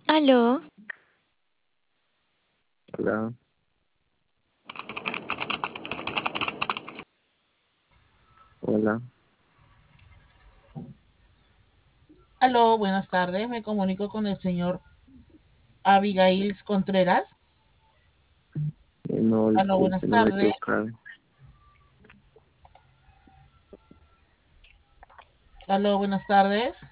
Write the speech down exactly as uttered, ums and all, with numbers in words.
Aló, Hola, hola. Aló, buenas tardes. Me comunico con el señor Abigail Contreras. Eh, no, Aló, disculpe, buenas no me he tardes. equivocado. Aló, buenas tardes.